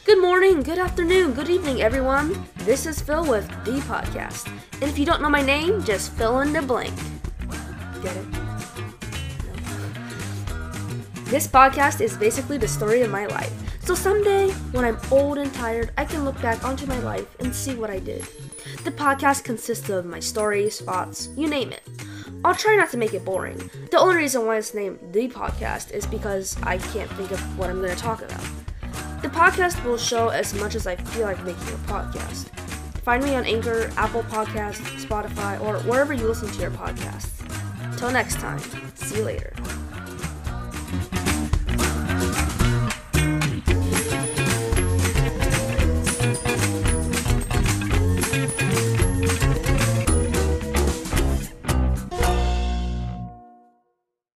Good morning, good afternoon, good evening, everyone. This is Phil with The Podcast. And if you don't know my name, just fill in the blank. Get it? No. This podcast is basically the story of my life. So someday, when I'm old and tired, I can look back onto my life and see what I did. The podcast consists of my stories, thoughts, you name it. I'll try not to make it boring. The only reason why it's named The Podcast is because I can't think of what I'm going to talk about. The podcast will show as much as I feel like making a podcast. Find me on Anchor, Apple Podcasts, Spotify, or wherever you listen to your podcasts. Till next time, see you later.